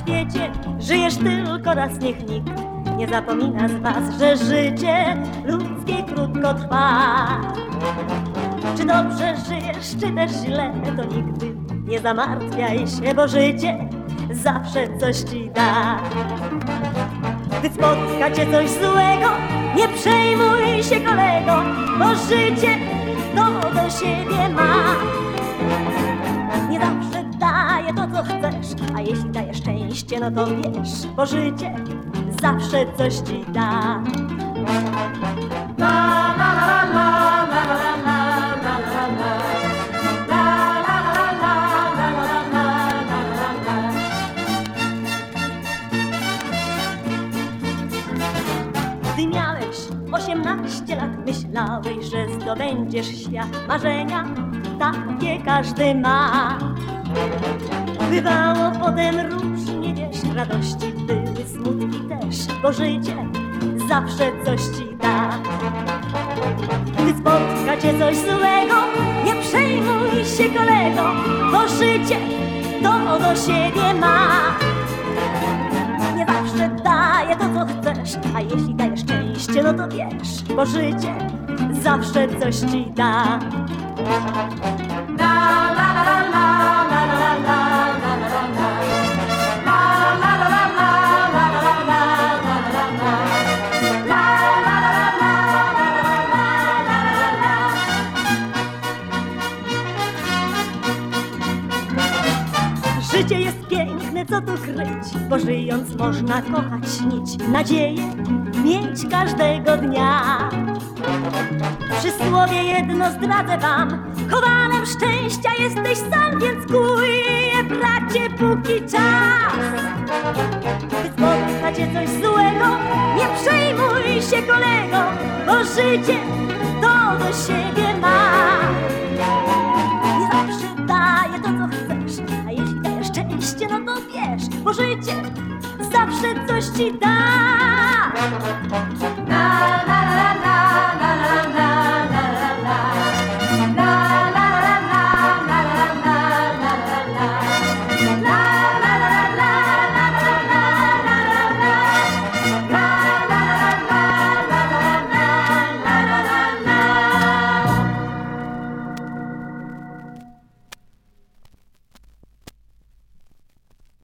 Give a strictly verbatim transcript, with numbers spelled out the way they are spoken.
świecie żyjesz tylko raz, niech nikt nie zapomina z was, że życie ludzkie krótko trwa. Czy dobrze żyjesz, czy też źle, to nigdy nie zamartwiaj się, bo życie zawsze coś ci da. Gdy spotka cię coś złego, nie przejmuj się, kolego, bo życie to do siebie ma. Nie zawsze daje to, co chcesz, a jeśli daje szczęście, no to wiesz, bo życie zawsze coś ci da. La, la, la, la, la, la, la, la, la, la. Gdy miałeś osiemnaście lat, myślałeś, że zdobędziesz świat. Marzenia takie każdy ma. Bywało potem różnie, wiesz, radości były, smutki też, bo życie zawsze coś ci da. Gdy spotka cię coś złego, nie przejmuj się, kolego, bo życie to do siebie ma. Nie zawsze daje to, co chcesz, a jeśli daje szczęście, no to wiesz, bo życie zawsze coś ci da. La, la, la, la, la, la, la, la, la, la. La, la, la, la, la, la, la, la, la, la, la. La, la, la, la, la, la, la, la. Życie jest piękne, co tu kryć, bo żyjąc można kochać, śnić, nadzieję mieć każdego dnia. Przysłowie jedno zdradzę wam, kowalem szczęścia jesteś sam, więc kuj je, bracie, póki czas. Gdy spotka cię coś złego, nie przejmuj się, kolego, bo życie to do siebie ma. Nie zawsze daje to, co chcesz, a jeśli daje szczęście, no to wiesz, bo życie zawsze coś ci da.